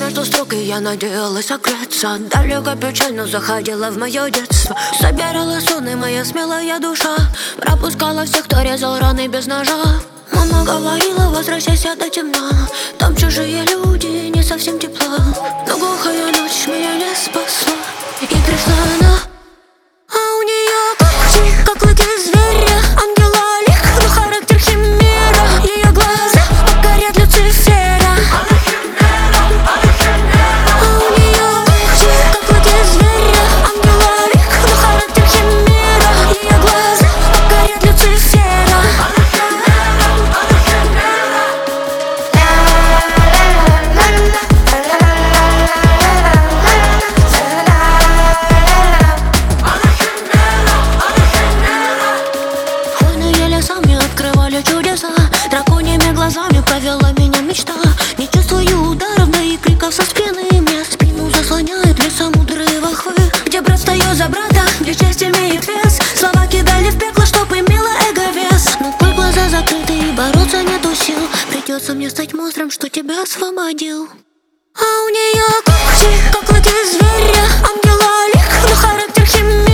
между строк, и я надеялась согреться. Далеко печально заходила в мое детство. Собирала сон, и моя смелая душа пропускала всех, кто резал раны без ножа. Мама говорила, возвращайся до темна, там чужие люди, не совсем тепло. Но глухая ночь меня не спасла, и пришла она. А у нее когти, как клыки зверя, ангела лик, но характер химера. Ее глаза покорят Люцифера. А у нее когти, как клыки зверя, ангела лик, но характер химера. Ее глаза покорят Люцифера. Сами открывали чудеса, драконьими глазами провела меня мечта. Не чувствую ударов, да и криков со спины. Мне спину заслоняет леса мудрые волхвы, где брат встает за брата, где честь имеет вес. Слова кидали в пекло, чтоб имела эго вес. Но коль глаза закрыты и бороться нету сил, придется мне стать монстром, что тебя освободил. А у нее когти, как клыки зверя, ангела лик, но характер химера.